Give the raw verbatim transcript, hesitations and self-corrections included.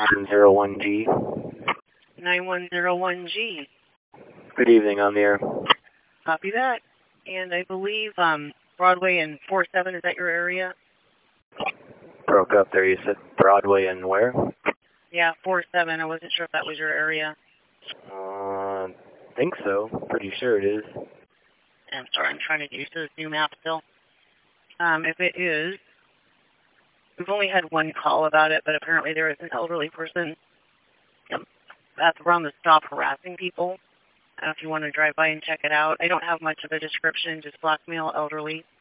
nine zero one G. nine one zero one G. Good evening, on the air. Copy that. And I believe um, Broadway and four seven, is that your area? Broke up there. You said Broadway and where? Yeah, four seven. I wasn't sure if that was your area. Uh, think so. Pretty sure it is. I'm sorry, I'm trying to get used to this new map still. Um, if it is, we've only had one call about it, but apparently there is an elderly person that's around the stop harassing people. I don't know if you want to drive by and check it out. I don't have much of a description, just black male elderly.